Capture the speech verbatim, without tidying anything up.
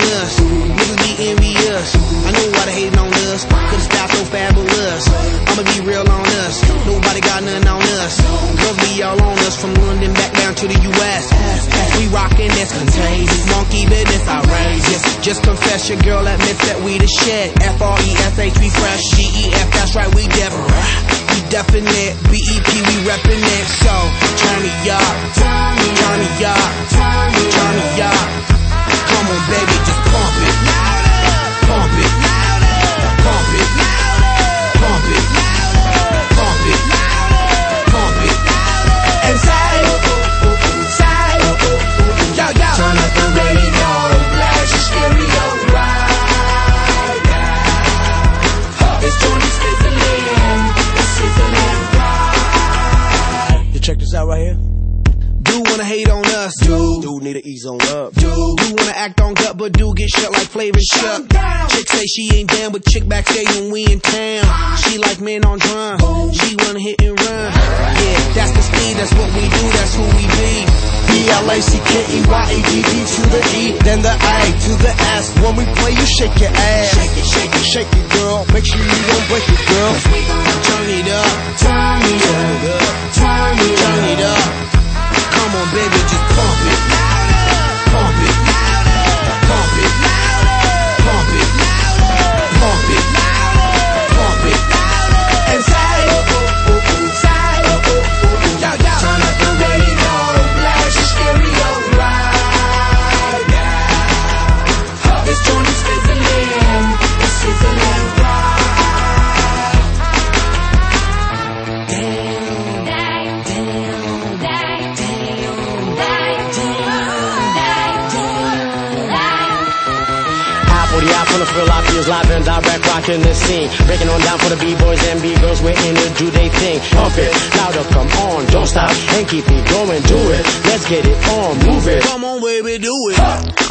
us. Niggas be envious. I know why they hating on us. Cause the style so fabulous. I'ma be real on us. Nobody got nothing on us. Girls be all on us from London back down to the U S We rockin' that's contagious. Monkey business outrageous. Just confess your girl admits that we the shit. F R E S H we fresh. G E F that's right we def. We definite. B E P we reppin' it. So turn me up. Turn me up. Turn me up. Come on baby just pump it. Pump it. Pump it. Pump it. Pump it. Pump it. And say, say, yo, yo. Turn up the radio, blast your stereo right now. This joint is sizzling, it's sizzling right. You check this out right here. Do wanna hate on us, Dude, dude need to ease on up. Dude, do wanna act on gut, but do get shut like Flavor Shut. Chick say she ain't down, but chick backstage when we in town. She like men on drum, she wanna hit and run. Yeah, that's the speed, that's what we do, that's who we be. B L A C K E Y E D D to the E, then the A to the S. When we play, you shake your ass. Shake it, shake it, shake it, girl. Make sure you don't break it, girl. Turn it up, Turn me up, turn me turn it up. Come on, baby, just pump it. Pump it. Pump it. Pump it. Pump it. Pump it. And say, say, yo, yo. Turn up the radio, blast your stereo right now. This joint is sizzling, it's sizzling right. From the Philippines, live and direct, rocking the scene. Breaking on down for the B-boys and B-girls, we're in it, do they thing. Pump it, louder, come on, don't stop, and keep it going, do it. Let's get it on, move it. Come on, baby, do it.